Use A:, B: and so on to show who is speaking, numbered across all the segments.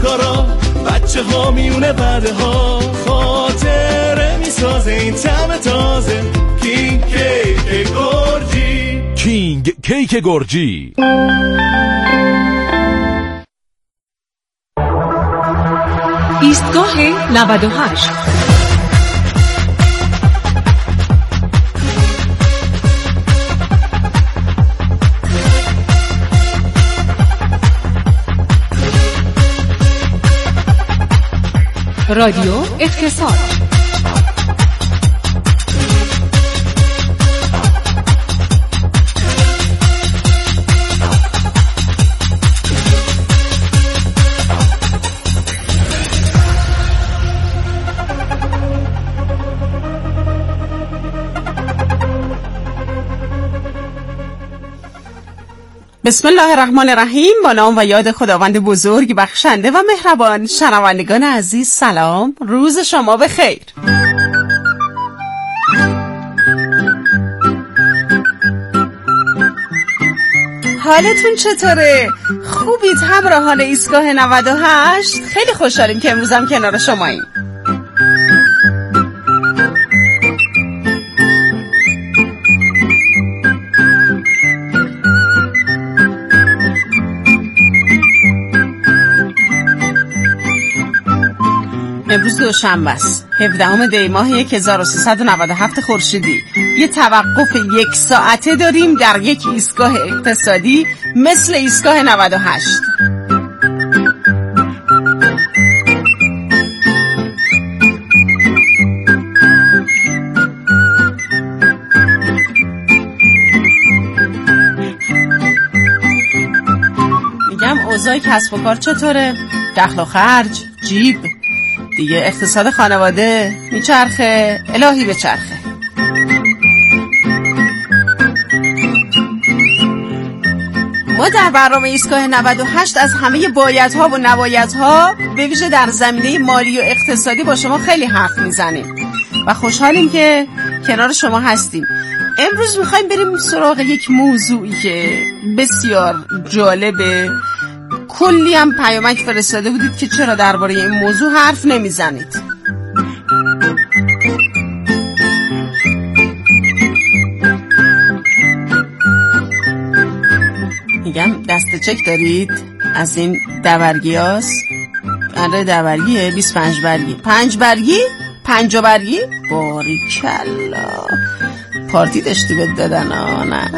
A: کارا، بچه ها میونه بعده ها، خاطره میسازه این طعم تازه. کینگ کیک گرجی،
B: کینگ کیک گرجی.
C: ایستگاه 98. رادیو اقتصاد.
D: بسم الله الرحمن الرحیم. با نام و یاد خداوند بزرگ بخشنده و مهربان. شنوندگان عزیز سلام، روز شما بخیر. حالتون چطوره؟ خوبید همراهان ایستگاه 98؟ خیلی خوشحالیم که امروزم کنار شماییم. امروز دوشنبه است، 17 دی ماه 1397 خورشیدی. یه توقف 1 ساعته داریم در یک ایستگاه اقتصادی مثل ایستگاه 98. میگم اوضاع کسب و کار چطوره؟ دخل و خرج، جیب دیگه، اقتصاد خانواده میچرخه؟ الهی بچرخه. ما در برنامه ایستگاه 98 از همه بایدها و نبایدها به ویژه در زمینه مالی و اقتصادی با شما خیلی حرف میزنیم و خوشحالیم که کنار شما هستیم. امروز میخوایم بریم سراغ یک موضوعی که بسیار جالبه. کلی هم پیامک فرستاده بودید که چرا درباره این موضوع حرف نمیزنید. میگم دست چک دارید از این دورگی هاست؟ آره دورگیه. 25 برگی 5 برگی 5 برگی. باریکلا پارتی داشتی بهت دادن. نه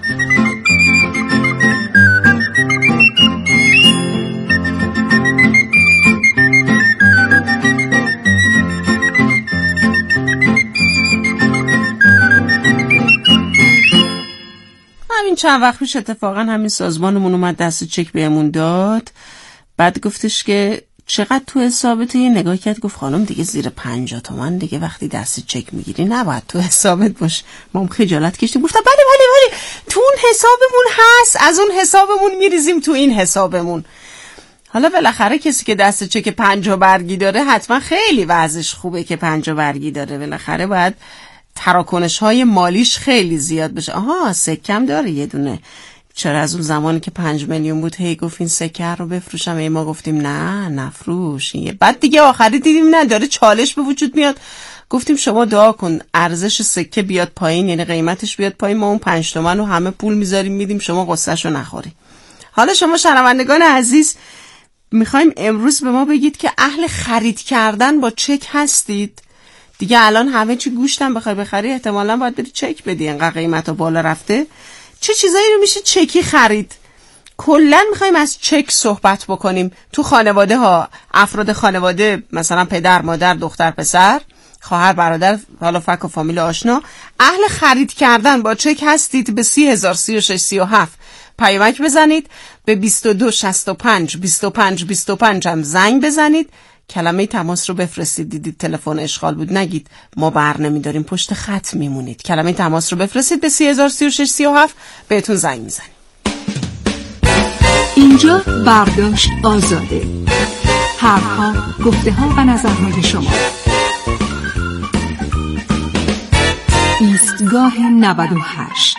D: همین چند وقت پیش اتفاقا همین سازمانمون اومد دست چک بهمون داد. بعد گفتش که چقدر تو حسابت؟ یه نگاه کرد گفت خانم دیگه زیر 50 تومن دیگه وقتی دست چک میگیری نباید تو حسابت باشه. ما هم خجالت کشیدیم گفتم بله تو اون حسابمون هست، از اون حسابمون میریزیم تو این حسابمون. حالا بالاخره کسی که دست چک 50 برگی داره حتما خیلی وضعش خوبه که 50 برگی داره. بالاخره باید تراکنش‌های مالیش خیلی زیاد بشه. آها سکم داره یه دونه. چرا از اون زمانی که 5 میلیون بود هی گفت این سکه رو بفروشم، ای ما گفتیم نه نفروش. بعد دیگه آخری دیدیم نه داره چالش به وجود میاد، گفتیم شما دعا کن ارزش سکه بیاد پایین، یعنی قیمتش بیاد پایین، ما اون 5 تومن رو همه پول میذاریم میدیم شما قصه‌شو نخوری. حالا شما شنوندگان عزیز میخوایم امروز به ما بگید که اهل خرید کردن با چک هستید؟ دیگه الان همه چی گوشتم بخوای بخری احتمالاً باید بری چک بدی، انقدر قیمتا بالا رفته. چه چیزایی رو میشه چکی خرید؟ کلاً میخوایم از چک صحبت بکنیم. تو خانواده ها، افراد خانواده مثلا پدر، مادر، دختر، پسر، خواهر، برادر، حالا فک و فامیل آشنا، اهل خرید کردن با چک هستید؟ به 30,036,37 پیامک بزنید، به 2265 25 25 هم زنگ بزنید، کلمه تماس رو بفرستید. دیدید تلفن اشغال بود نگید ما بر نمیداریم پشت خط میمونید. کلمه تماس رو بفرستید به 30,036,37 بهتون زنگ میزنیم.
C: اینجا برداشت آزاده. حرفها، گفته ها و نظرهای شما. ایستگاه 98.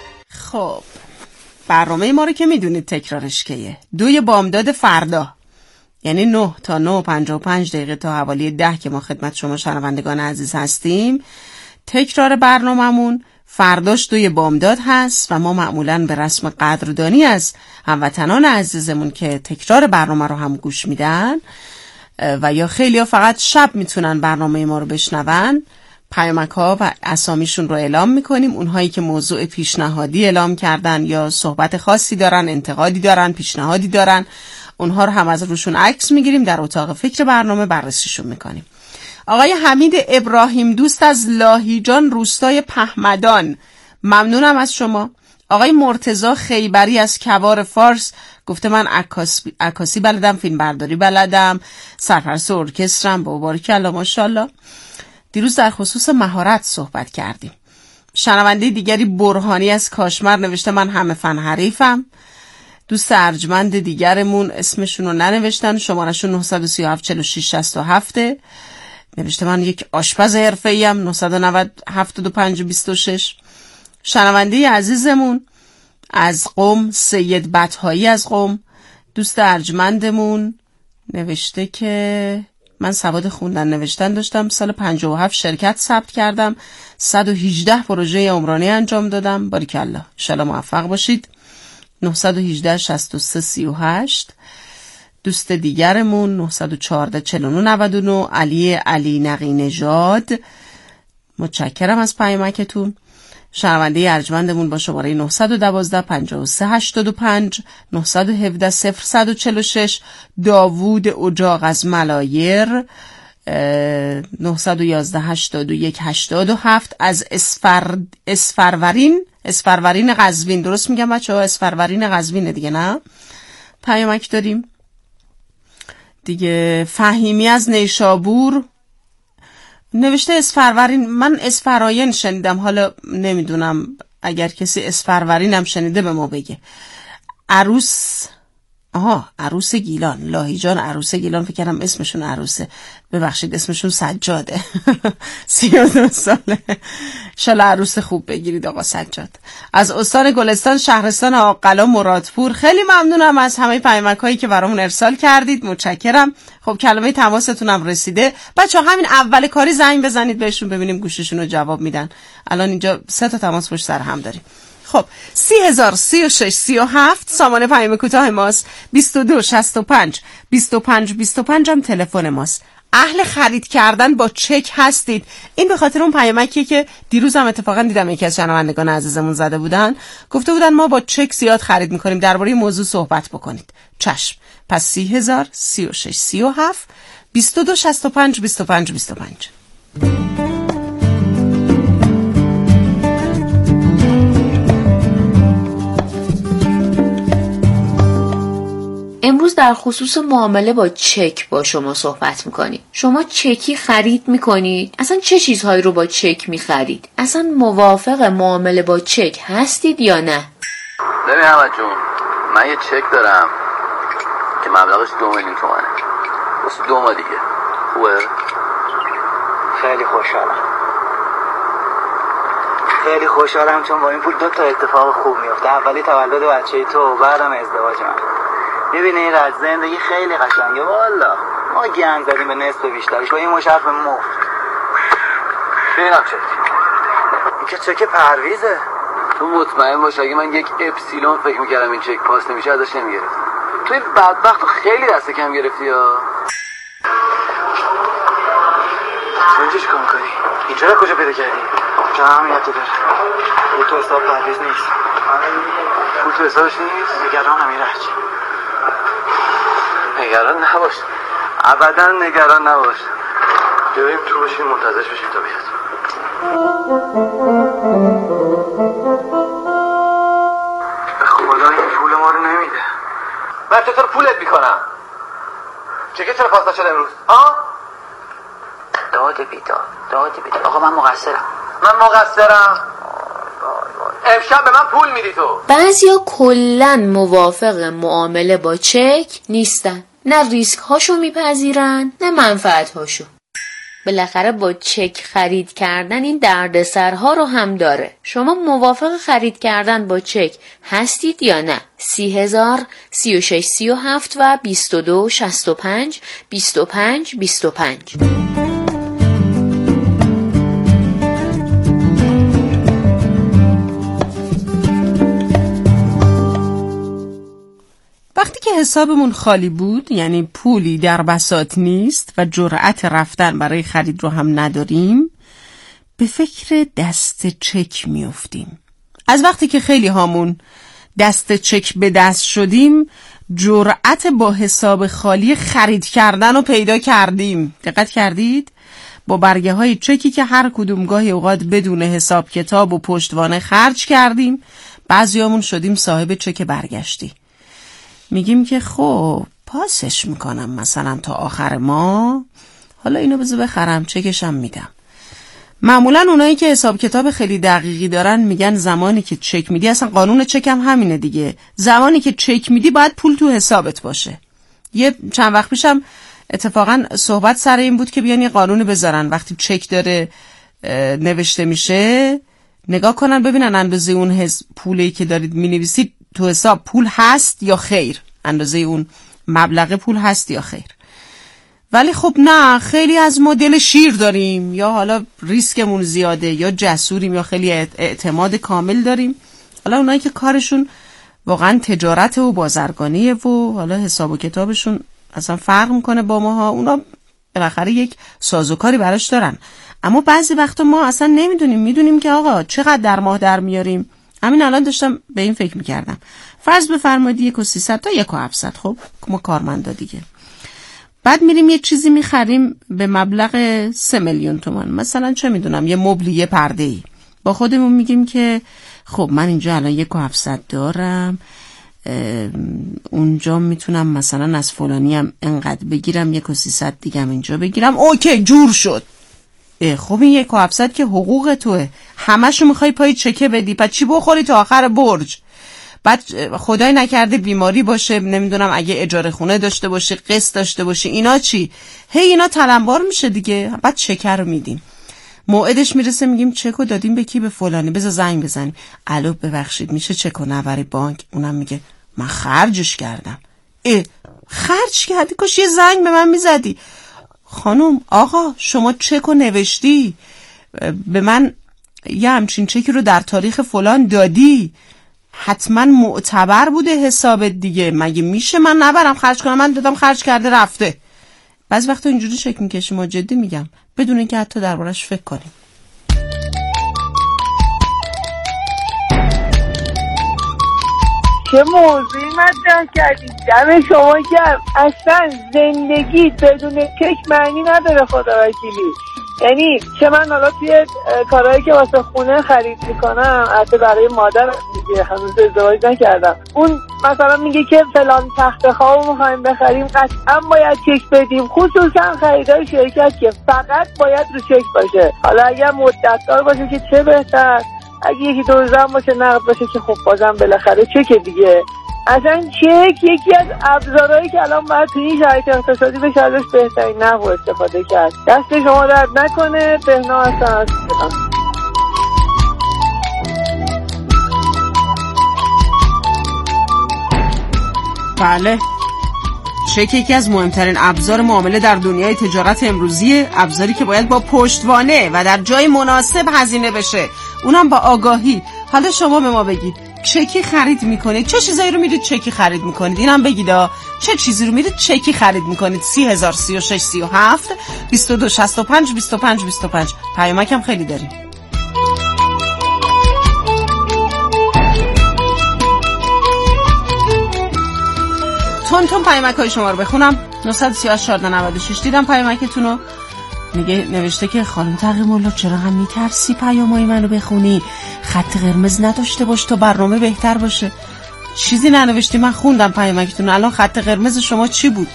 D: خب برنامه ما رو که میدونید تکرارش کیه. 2 بامداد فردا یعنی 9 تا 9:55 دقیقه تا حوالی 10 که ما خدمت شما شنوندگان عزیز هستیم. تکرار برنامه‌مون فرداش 2 بامداد هست و ما معمولاً به رسم قدردانی از هموطنان عزیزمون که تکرار برنامه رو هم گوش میدن و یا خیلی‌ها فقط شب میتونن برنامه ما رو بشنون، پیامک‌ها و اسامیشون رو اعلام میکنیم. اونهایی که موضوع پیشنهادی اعلام کردن یا صحبت خاصی دارن، انتقادی دارن، پیشنهادی دارن، اونها رو هم از روشون عکس میگیریم، در اتاق فکر برنامه بررسیشون میکنیم. آقای حمید ابراهیم دوست از لاهیجان روستای پهمدان، ممنونم از شما. آقای مرتضی خیبری از کوار فارس گفته من عکاسی بلدم، فیلم برداری بلدم، سرپرست ارکسترم. بارکالله ماشاءالله. دیروز در خصوص مهارت صحبت کردیم. شنونده دیگری برهانی از کاشمر نوشته من همه فن حریفم. دوست ارجمند دیگرمون اسمشون رو ننوشتن، شمارشون 937 46 67 نوشته من یک آشپز حرفه‌ای ام، 990 75 26. شنونده عزیزمون از قم سید بطحایی از قم، دوست ارجمندمون نوشته که من سواد خوندن نوشتن داشتم، سال 57 شرکت ثبت کردم، 118 پروژه عمرانی انجام دادم. باریکالله، ان شاءالله موفق باشید. 918 63 38. دوست دیگرمون 914 49 99 علی نقی نژاد، متشکرم از پیامکتون. شنونده ارجمندمون با شماره 912 53 85 917 0146 داوود اجاق از ملایر، 911 81 87 از اسفرورین قزوین. درست میگم بچه‌ها؟ اسفرورین قزوینه دیگه، نه؟ پیامک داریم دیگه. فهیمی از نیشابور نوشته اسفرورین، من اسفراین شنیدم، حالا نمیدونم اگر کسی اسفرورین هم شنیده به ما بگه. عروس گیلان، لاهیجان عروس گیلان، فکر کنم اسمشون عروسه، ببخشید اسمشون سجاده. 32 ساله، انشالله عروس خوب بگیرید آقا سجاد. از استان گلستان شهرستان آقلا مرادپور، خیلی ممنونم از همه پیامک‌هایی که برامون ارسال کردید، متشکرم. خب کلمه تماستون هم رسیده بچه‌ها، همین اول کاری زنگ بزنید بهشون ببینیم گوششون رو جواب میدن. الان اینجا 3 تا تماس پشت سر هم داریم. خب 30,036 37 سامانه پیام کوتاه ماست، 22 65 25 25 هم تلفن ماست. اهل خرید کردن با چک هستید؟ این به خاطر اون پیامکیه که دیروز هم اتفاقا دیدم یکی از شنوندگان عزیزمون زده بودن، گفته بودن ما با چک زیاد خرید میکنیم، درباره موضوع صحبت بکنید. چشم. پس 30,036 37 22 65 25 25.
E: امروز در خصوص معامله با چک با شما صحبت میکنیم. شما چکی خرید میکنید؟ اصلا چه چیزهایی رو با چک میخرید؟ اصلا موافق معامله با چک هستید یا نه؟
F: ببین احمد جون، من یه چک دارم که مبلغش 2 میلیون تومنه واسه 2 ماه دیگه. خوبه؟
G: خیلی خوشحالم چون با این پول 2 تا اتفاق خوب میفته. اولی تولد بچه تو، بعدم ازدواج من. میبینی این رد زندگی خیلی قشنگه والا. ما گند زدیم به نصف بیشترش با این مشرف مفت.
F: ببینم چک.
G: این که چک پرویزه.
F: تو مطمئن باش اگه من یک اپسیلون فکر میکردم این چک پاس نمیشه ازش نمیگرفتم. تو این بدبخت خیلی دست کم گرفتی یا
G: اینجا چی کار میکنی؟ اینجا رو کجا پیدا کردی؟ جا همیتی داره. یه تو حساب پرویز نیست.
F: پول تو حسابش نیست؟
G: نگرانم ایرج.
F: نگران نباش، ابدا نگران نباش. بریم تو باشیم منتظرش بشیم تا بیاد.
G: به خدا این پول ما رو نمیده.
F: من چطور پولت میکنم؟ چه چرا پاس نشد امروز؟ ها؟
G: داد بیداد. آقا من مقصرم.
F: امشب به من پول میدی تو.
E: بعضیا کلن موافق معامله با چک نیستن، نه ریسک هاشو میپذیرن نه منفعت هاشو. بالاخره با چک خرید کردن این دردسرها رو هم داره. شما موافق خرید کردن با چک هستید یا نه؟ 30,000 36 37 و 22 65 25 25.
D: وقتی که حسابمون خالی بود، یعنی پولی در بساط نیست و جرأت رفتن برای خرید رو هم نداریم، به فکر دست چک میافتیم. از وقتی که خیلی هامون دست چک به دست شدیم، جرأت با حساب خالی خرید کردن رو پیدا کردیم. دقت کردید؟ با برگه های چکی که هر کدوم گاهی اوقات بدون حساب کتاب و پشتوانه خرج کردیم، بعضیامون شدیم صاحب چک برگشتی. میگیم که خب پاسش میکنم مثلا تا آخر ماه، حالا اینو بذار بخرم چکشم میدم. معمولا اونایی که حساب کتاب خیلی دقیقی دارن میگن زمانی که چک میدی، اصلا قانون چک هم همینه دیگه، زمانی که چک میدی باید پول تو حسابت باشه. یه چند وقت پیشم اتفاقا صحبت سر این بود که بیان یه قانون بذارن وقتی چک داره نوشته میشه نگاه کنن ببینن اندازه اون پولی که دارید مینویسید تو حساب پول هست یا خیر، اندازه اون مبلغ پول هست یا خیر. ولی خب نه، خیلی از ما دل شیر داریم، یا حالا ریسکمون زیاده، یا جسوریم، یا خیلی اعتماد کامل داریم. حالا اونایی که کارشون واقعا تجارت و بازرگانیه و حالا حساب و کتابشون اصلا فرق میکنه با ماها، اونا بالاخره یک سازوکاری براش دارن. اما بعضی وقتا ما اصلا نمیدونیم، میدونیم که آقا چقدر در ماه در میاریم. همین الان داشتم به این فکر میکردم، فرض بفرمایید 1,300 تا 1,700، خب ما کارمندا دیگه، بعد میریم یه چیزی میخریم به مبلغ 3 میلیون تومان، مثلا چه میدونم یه مبلی، یه پرده‌ای. با خودمون میگیم که خب من اینجا الان 1,700 دارم، اونجا میتونم مثلا از فلانی هم انقدر بگیرم، 1,300 دیگه هم اینجا بگیرم، اوکی جور شد. خب این 1,700 که حقوق توه، همشو میخوای پای چکه بدی، پس چی بخوری تا آخر برج؟ بعد خدای نکرده بیماری باشه، نمیدونم اگه اجاره خونه داشته باشه، قسط داشته باشه، اینا چی؟ اینا تلمبار میشه دیگه. بعد چک رو میدیم، موعدش میرسه میگیم چکو دادیم به کی؟ به فلانی. بذار زنگ بزنیم، الو ببخشید میشه چکو نبری بانک؟ اونم میگه من خرجش کردم. خرج کردی؟ کاش یه زنگ به من میزدی. خانم آقا شما چکو نوشتی، به من یه همچین چکی رو در تاریخ فلان دادی، حتما معتبر بوده حسابت دیگه، مگه میشه من نبرم خرج کنم؟ من دادم خرج کرده رفته. بعضی وقتا اینجوری چک میکشیم، ما جدی میگم، بدون اینکه حتی دربارش فکر کنیم.
H: چه موضوعی مطرح کردید، دم شما گرم. اصلا زندگی بدون چک معنی نداره خدا وکیلی. یعنی چه من حالا توی کارهایی که واسه خونه خرید میکنم، حتی برای مادرم دیگه، هنوز ازدواج نکردم، اون مثلا میگه که فلان تخت خواب میخوایم بخریم، قطعا باید چک بدیم، خصوصا خریدای شرکت که فقط باید رو چک باشه. حالا اگر مدتدار باشه که چه بهتر، اگه یکی دو روزه باشه نقد باشه که خب بازم بالاخره چک دیگه. اصلا چک یکی از ابزارهایی که الان باید توی این شرایط اقتصادی بشه ازش بهترین نحو استفاده کرد. دست شما درد نکنه. بهنا هستم.
D: بله، چک یکی از مهمترین ابزار معامله در دنیای تجارت امروزیه، ابزاری که باید با پشتوانه و در جای مناسب هزینه بشه، اونم با آگاهی. حالا شما به ما بگید چکی خرید میکنید؟ چه چیزایی رو میرید چکی خرید میکنید؟ اینم بگید چه چیزی رو میرید چکی خرید میکنید؟ 30,000 36 37 22 65 25 25. پیامک هم خیلی داریم. تون پیامک های شما رو بخونم. 938 14 96. دیدم پیامکتون رو، میگه نوشته که خانم تقی‌الله چرا هم میترسی پیامای منو بخونی؟ خط قرمز نداشته باش تا برنامه بهتر باشه. چیزی ننوشتی، من خوندم پیامکتون. الان خط قرمز شما چی بود؟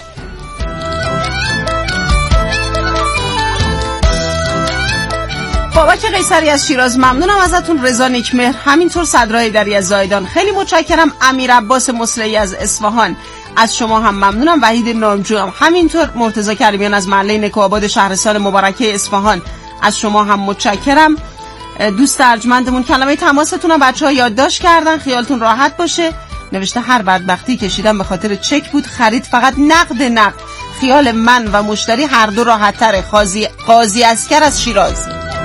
D: بابک قیصری از شیراز ممنونم ازتون. رضا نیکمهر همینطور. صدرای دری از زایدان خیلی متشکرم. امیر عباس مصری از اصفهان، از شما هم ممنونم. وحید نامجو هم همینطور. مرتضی کریمیان از محله نکوآباد شهرستان مبارکه اصفهان از شما هم متشکرم. دوست ارجمندمون کلمه تماستون هم بچه‌ها یادداشت کردن، خیالتون راحت باشه. نوشته هر بدبختی کشیدم به خاطر چک بود، خرید فقط نقد. خیال من و مشتری هر دو راحت تره. قاضی اسکر از شیراز.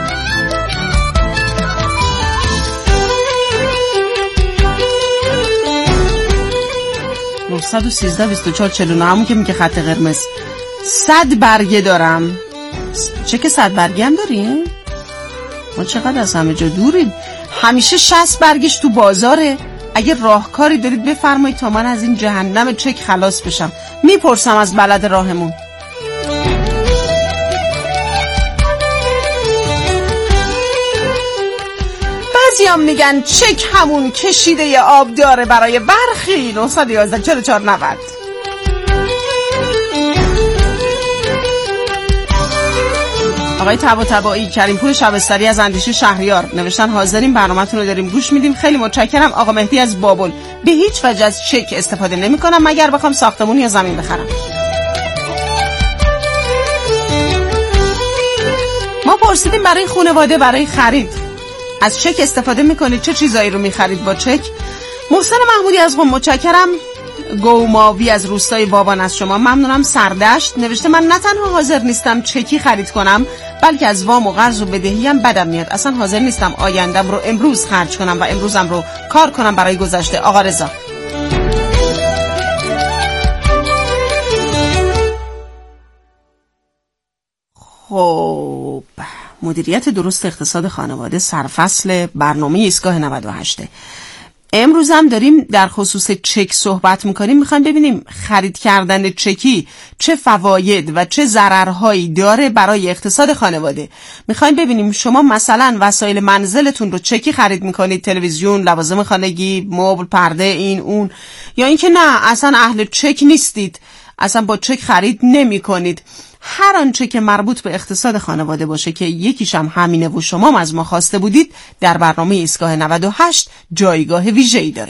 D: $913-2449 همون که میگه خط قرمز. 100 برگه دارم. چک 100 برگه هم داریم؟ ما چقدر از همه جا دوریم. همیشه 60 برگش تو بازاره. اگه راهکاری دارید بفرمایید تا من از این جهنم چک خلاص بشم. میپرسم از بلد راهمون. بعضیام میگن چک همون کشیده آب داره برای برخی. 911-4490. آقای طباطبایی کریم پور شبستری از اندیشه شهریار نوشتن حاضرین برنامه‌تون رو داریم گوش میدیم. خیلی متشکرم. آقا مهدی از بابل به هیچ وجه از چک استفاده نمی‌کنم مگر بخوام ساختمون یا زمین بخرم. ما پرسیدیم برای خانواده برای خرید از چک استفاده میکنید، چه چیزایی رو میخرید با چک؟ محسن محمودی از قم متشکرم. گوماوی از روستای بابان از شما ممنونم. سردشت نوشته من نه تنها حاضر نیستم چکی خرید کنم بلکه از وام و قرض و بدهی هم بدم میاد. اصلا حاضر نیستم آیندم رو امروز خرج کنم و امروزم رو کار کنم برای گذشته. آقا رضا. خب مدیریت درست اقتصاد خانواده سرفصل برنامه ایستگاه 98. امروز هم داریم در خصوص چک صحبت میکنیم. میخوایم ببینیم خرید کردن چکی چه فواید و چه ضررهایی داره برای اقتصاد خانواده. میخوایم ببینیم شما مثلا وسایل منزلتون رو چکی خرید میکنید، تلویزیون، لوازم خانگی، مبل، پرده، این اون، یا اینکه نه اصلا اهل چک نیستید، اصلا با چک خرید نمی کنید. هر آنچه که مربوط به اقتصاد خانواده باشه که یکیش هم همینه و شما از ما خواسته بودید در برنامه ایستگاه 98 جایگاه ویژه‌ای داره.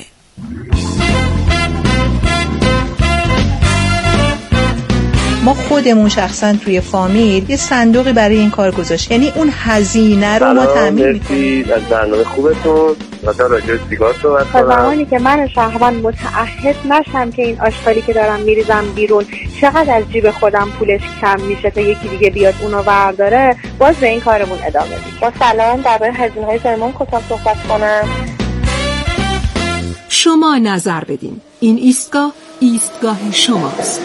I: ما خودمون شخصا توی فامیل یه صندوقی برای این کار گذاشت، یعنی اون هزینه رو ما تامین می‌کنیم.
J: از برنامه خوبتون مثلا راجع به سیگار صحبت کنم.
K: زمانی که من شهروند متعهد نشم که این آشغالی که دارم میریزم بیرون چقدر از جیب خودم پولش کم میشه تا یکی دیگه بیاد اونو برداره، باز به این کارمون ادامه میدیم. با سلام درباره هزینه‌های زایمان کوتاه صحبت کنم.
C: شما نظر بدین. این ایستگاه شماست.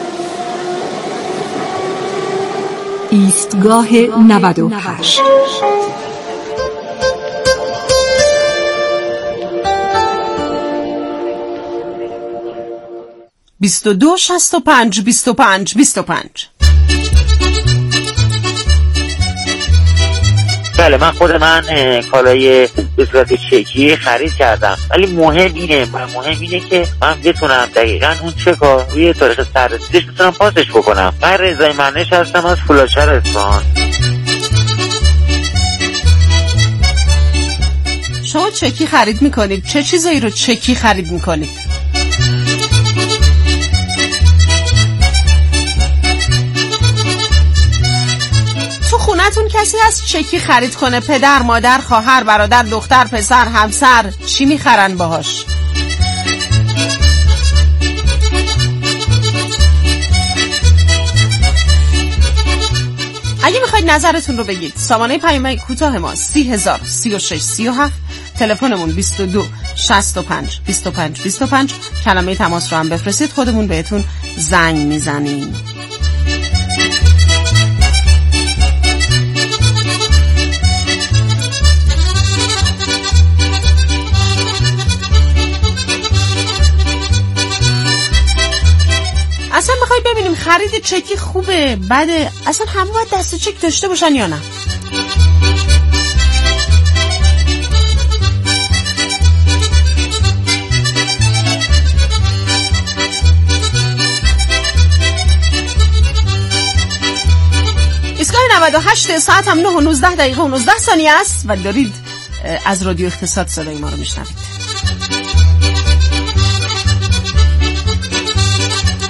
C: ایستگاه 98.
D: بیستو 65 25 25.
L: بله من کالای به صورت چکی خرید کردم، ولی مهم اینه که من بتونم دقیقاً اون چکا روی تاریخ سررسیدش بتونم پاسش بکنم. من رضای منش هستم از فولادشهر اصفهان.
D: شما چکی خرید میکنید؟ چه چیزایی رو چکی خرید میکنید؟ خونتون کسی هست چکی خرید کنه؟ پدر، مادر، خواهر، برادر، دختر، پسر، همسر، چی میخرن باهاش؟ اگه میخواید نظرتون رو بگید سامانه پیام کوتاه ما 30,036,37، تلفنمون 22 65 25 25. کلمه تماس رو هم بفرستید، خودمون بهتون زنگ میزنیم. اصلا میخوای ببینیم خرید چکی خوبه بده؟ اصلا همه باید دست چک داشته باشن یا نه؟ ایستگاه 98 ساعت هم 9 و 19 دقیقه و 19 ثانیه است و دارید از رادیو اقتصاد صدای ما رو میشنوید.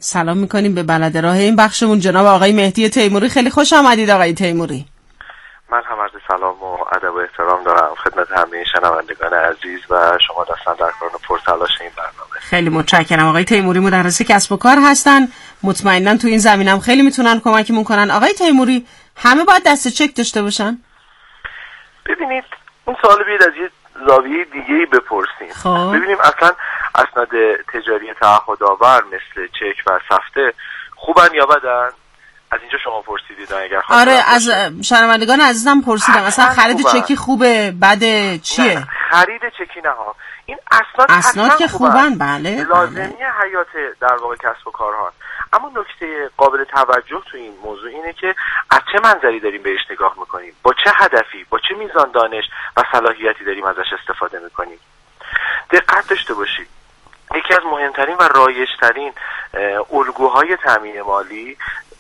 D: سلام میکنیم به بلد راه این بخشمون جناب آقای مهدی تیموری. خیلی خوش آمدید آقای تیموری.
J: من هم عرض سلام و ادب و احترام دارم خدمت همه شنوندگان عزیز و شما دستن در کار و پرتلاش این برنامه.
D: خیلی متشکرم. آقای تیموری مدرس کسب و کار هستن، مطمئناً تو این زمینم خیلی میتونن کمکمون کنن. آقای تیموری همه باید دست چک داشته باشن؟
J: ببینید این سوال بیاید از یه زاویه دیگه‌ای بپرسیم. ببینیم اصلا اسناد تجاری تعهدآور مثل چک و سفته خوبن یا بدن؟ از اینجا شما پرسیدید اگر
D: آره از شنوندگان عزیزم پرسیدم اصلا خرید
J: خوبن.
D: چکی خوبه بده چیه؟
J: نه، خرید چکی نه ها. این اسناد
D: که خوبن بله
J: لازمی حیات در واقع کسب و کارها. اما نکته قابل توجه تو این موضوع اینه که از چه منظری داریم بهش نگاه میکنیم، با چه هدفی، با چه میزان دانش و صلاحیتی داریم ازش استفاده میکنیم. دقت داشته باشید یکی از مهمترین و رایجترین الگوهای تامین مالی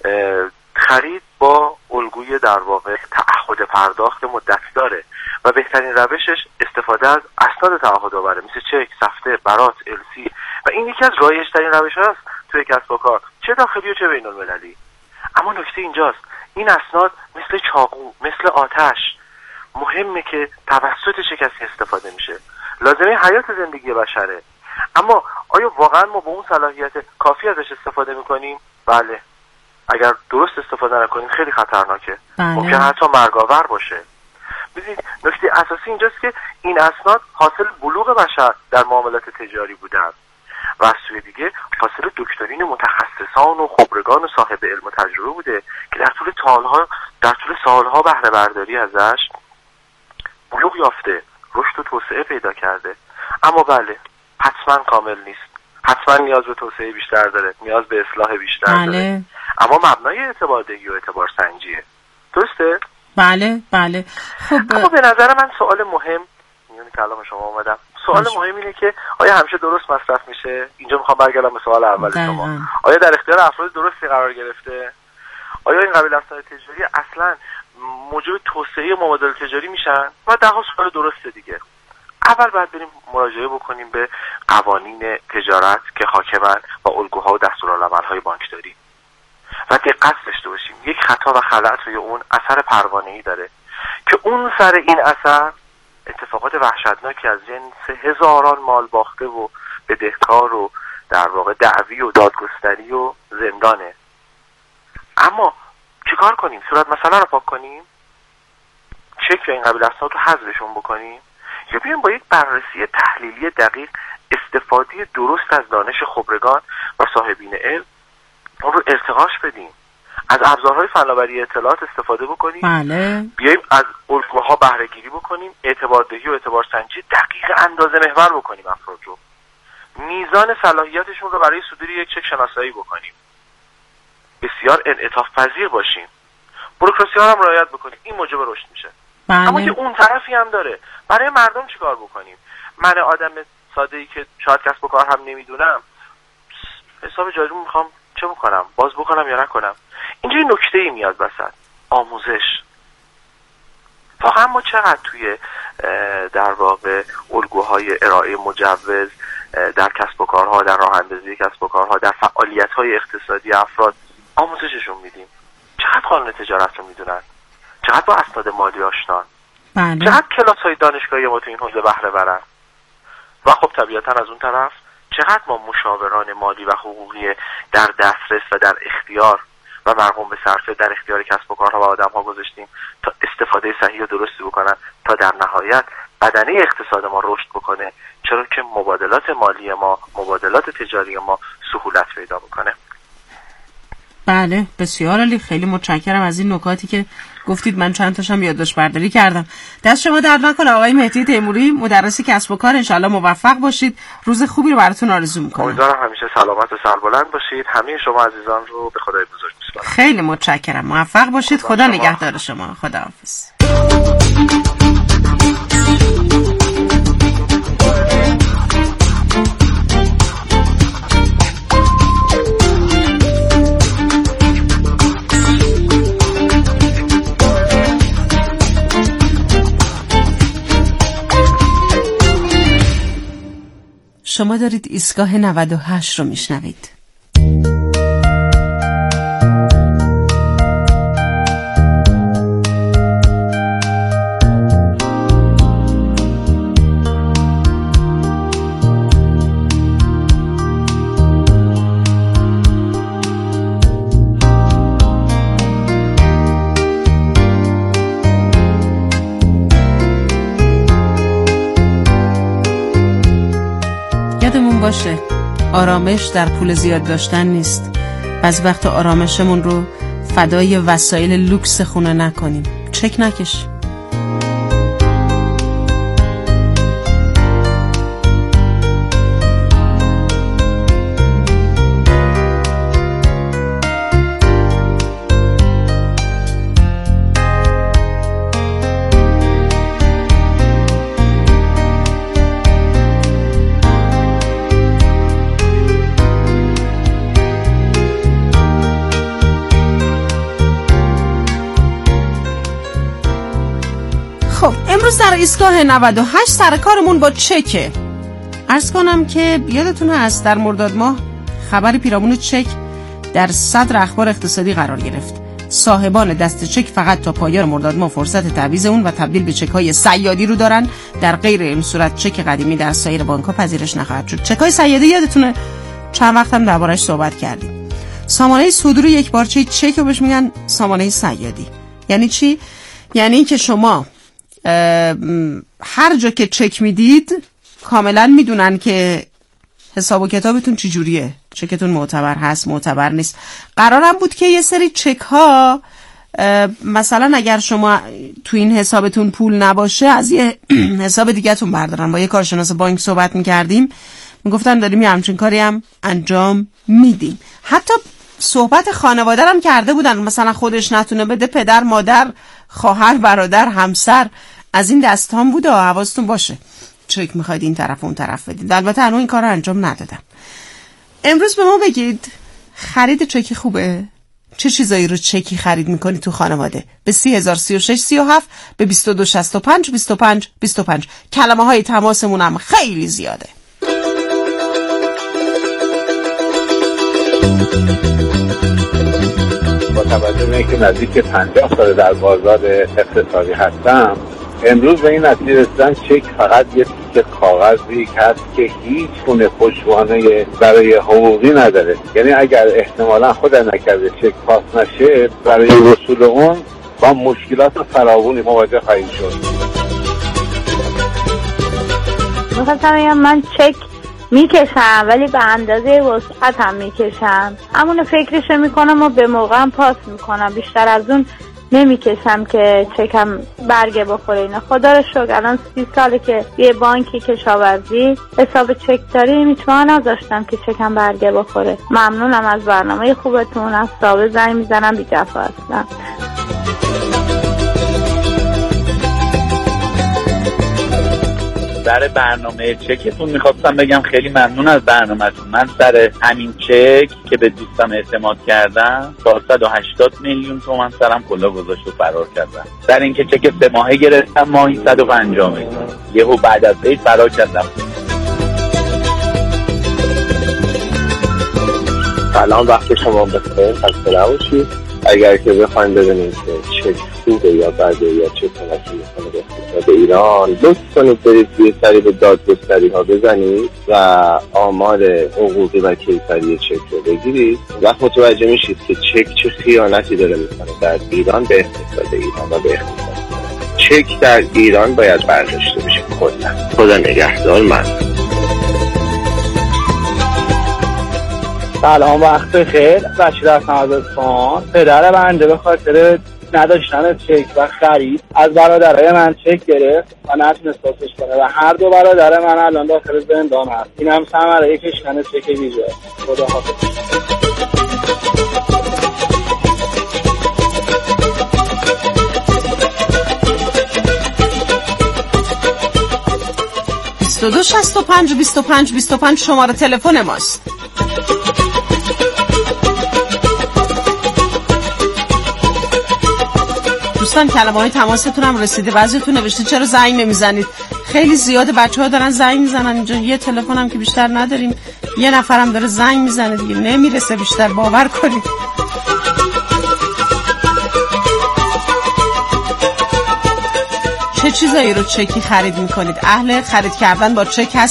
J: خرید با الگوی در واقع تعهد پرداخت مدت داره و بهترین روشش استفاده از اسناد تعهدآوره مثل چک، سفته، برات، السی و این یکی از رایج‌ترین روش‌هاست توی کسب و کار چه داخلی و چه بین‌المللی. اما نکته اینجاست این اسناد مثل چاقو، مثل آتش مهمه که توسط چه کسی استفاده میشه. لازمه حیات زندگی بشره. اما آیا واقعا ما با اون صلاحیت کافی ازش استفاده میکنیم؟ بله. اگر درست استفاده نکنیم خیلی خطرناکه. ممکن حتی مرگاور باشه. ببینید نکته اساسی اینجاست که این اسناد حاصل بلوغ بشر در معاملات تجاری بودن و از سوی دیگه حاصل دکترین متخصصان و خبرگان و صاحب علم و تجربه بوده که در طول سالها بهره برداری ازش بلوغ یافته، رشد و توسعه پیدا کرده. اما بله حتما کامل نیست، حتما نیاز به توسعه بیشتر داره، نیاز به اصلاح بیشتر داره. اما مبنای اعتباردهی و اعتبار سنجیه. درسته؟
D: بله بله. خب
J: اما به نظر من سوال مهم میونه کلام شما اومدم. سوال مهم اینه که آیا همیشه درست مصرف میشه؟ اینجا میخوام برگردم به سوال اول شما. آیا در اختیار افراد درستی قرار گرفته؟ آیا این قبیل اسناد تجاری اصلا موجب توسعه مبادله تجاری میشن؟ و ده سوال درسته دیگه. اول باید بریم مراجعه بکنیم به قوانین تجارت که حاکمن و الگوها و دستورالعمل‌های بانکداری و دقت داشته باشیم یک خطا و خلأ توی اون اثر پروانه‌ای داره که اون سر این اثر اتفاقات وحشتناکی از جنس هزاران مال باخته و بدهکار و در واقع دعوی و دادگستری و زندانه. اما چیکار کنیم؟ صورت مسئله رو پاک کنیم؟ چک یا این قبیل اسناد رو حذفشون بکنیم؟ یا بیایم با یک بررسی تحلیلی دقیق استفاده درست از دانش خبرگان و صاحبین علم اون رو ارتقاش بدیم، از ابزارهای فناوری اطلاعات استفاده بکنیم، بیایم از الگوها بهره گیری بکنیم، اعتباردهی و اعتبار سنجی دقیق اندازه محور بکنیم، افراد رو میزان صلاحیتشون رو برای صدور یک چک شناسایی بکنیم، بسیار انعطاف پذیر باشیم، بوروکراسی ها هم رعایت بکنیم. این موجب رشد میشه. اما که اون طرفی هم داره. برای مردم چیکار بکنیم؟ من آدم ساده‌ای که شاید کسب و کار هم نمیدونم حساب جاری میخوام چه بکنم؟ باز بکنم یا نکنم؟ اینجا یه نکته‌ای میاد وسط. آموزش. واقعا ما چقدر توی در واقع الگوهای ارائه مجوز در کسب و کارها، در راه اندازی کسب و کارها، در فعالیت‌های اقتصادی افراد آموزششون میدیم؟ چقدر قانون تجارت رو میدونن؟ چقدر با اسناد مالی آشنان؟ چقدر کلاس‌های دانشگاهی ما تو این حوزه بهره برن؟ و خب طبیعتاً از اون طرف چقدر ما مشاوران مالی و حقوقی در دسترس و در اختیار و مرقوم به صرفه در اختیار کسب و کارها و آدم‌ها گذاشتیم تا استفاده صحیح و درستی بکنن تا در نهایت بدنه اقتصاد ما رشد بکنه، چرا که مبادلات مالی ما، مبادلات تجاری ما سهولت پیدا بکنه.
D: بله بسیار عالی، خیلی متشکرم از این نکاتی که گفتید. من چند تاشم یادداشت برداری کردم. دست شما درد نکنه آقای مهدی تیموری، مدرس کسب و کار. انشالله موفق باشید. روز خوبی رو براتون آرزو میکنم.
J: امیدوارم همیشه سلامت و سربلند باشید. همه شما عزیزان رو به خدای بزرگ میسپارم.
D: خیلی متشکرم. موفق باشید. خدا نگهدار شما. خداحافظ. شما دارید ایستگاه 98 رو میشنوید. یادمون باشه آرامش در پول زیاد داشتن نیست. بعضی وقت آرامشمون رو فدای وسایل لوکس خونه نکنیم. چک نکش. امروز در ایستگاه 98 سر کارمون با چکه. عرض کنم که یادتون هست در مرداد ماه خبر پیرامون چک در صدر اخبار اقتصادی قرار گرفت. صاحبان دست چک فقط تا پایان مرداد ماه فرصت تعویض اون و تبدیل به چک‌های صیادی رو دارن. در غیر این صورت چک قدیمی در سایر بانک‌ها پذیرش نخواهد شد. چک‌های صیادی یادتونه چند وقت هم دربارش صحبت کردیم. سامانه صدور یک بارچه چک رو بهش میگن سامانه صیادی. یعنی چی؟ یعنی که شما هر جا که چک میدید کاملا میدونن که حساب و کتابتون چی جوریه، چکتون معتبر هست معتبر نیست. قرارم بود که یه سری چک ها مثلا اگر شما تو این حسابتون پول نباشه از یه حساب دیگه تون بردارن. با یه کارشناس بانک صحبت میکردیم، میگفتن داریم یه همچین کاری هم انجام میدیم. حتی صحبت خانواده هم کرده بودن، مثلا خودش نتونه بده پدر مادر خواهر برادر همسر از این دستان بوده. حواستون باشه چک میخواید این طرف اون طرف بدید. البته هنوز این کار رو انجام ندادم. امروز به ما بگید خرید چکی خوبه؟ چه چیزایی رو چکی خرید میکنی تو خانواده؟ به 3036 37 به 2265 25 25. کلمه های تماسمون هم خیلی زیاده.
M: با توجه به اینکه نزدیک 50 سال در بازار اقتصادی هستم، امروز به این نتیجه رسیدم چک فقط یه تیکه کاغذی هست که هیچ گونه پشتوانه برای حقوقی نداره. یعنی اگر احتمالاً خود نکرده چک پاس نشه، برای وصول اون با مشکلات فراوانی مواجه خواهیم شد.
K: می‌خواستم بگم من چک میکشم ولی به اندازه وسعت هم میکشم. همون فکرشو میکنم و به موقع هم پاس میکنم. بیشتر از اون نمیکشم که چکم برگه بخوره. اینا خدا رو شکر الان 30 ساله که یه بانکی کشاورزی حساب چک داریم، میتونم نذاشتم که چکم برگه بخوره. ممنونم از برنامه خوبتون. از صاحب زنگ میزنم بی جفا هستم.
L: سر برنامه چکتون میخواستم بگم خیلی ممنون از برنامه‌تون. من سر همین چک که به دوستم اعتماد کردم 480 میلیون تومان سرم کلا گذاشت و فرار کردم. سر اینکه چک 3 ماهه گرفتم ماهی 150 میلیون، یهو بعد از عید فرار کردم.
M: سلام، وقت شما بخیر، خسته نباشید. اگر که بخوایم ببینیم که چک خوبه یا بده یا چه کمکی میکنه به اقتصاد ایران، لطف کنید برید توی سری به دادگستری ها بزنید و آمار حقوقی و کیفری چک رو بگیرید. وقت متوجه میشید که چک چه خیانتی داره میکنه در ایران به اقتصاد ایران و به اقتصاد. چک در ایران باید برداشته بشه کلا. خدا نگهدار. من
N: سلام، وقت خیر. بشیر هستم از اصفهان. پدر بنده به خاطر نداشتن چک و خرید از برادرای من چک گرفت و نتونست پاسش کنه و هر دو برادر من الان داخل زندان هست. این هم ثمره کشیدن چک ویژه. خداحافظ.
D: دو 65 25 25 شماره تلفن ماست. دوستان کلمه‌های تماستون هم رسیده. بعضیتون نوشته چرا زنگ نمیزنید؟ خیلی زیاده، بچه‌ها دارن زنگ میزنن اینجا. یه تلفن هم که بیشتر نداریم، یه نفرم داره زنگ میزنه دیگه، نمیرسه بیشتر، باور کنید. چه چیزایی رو چکی خرید میکنید؟ اهل خرید کردن با چک هست؟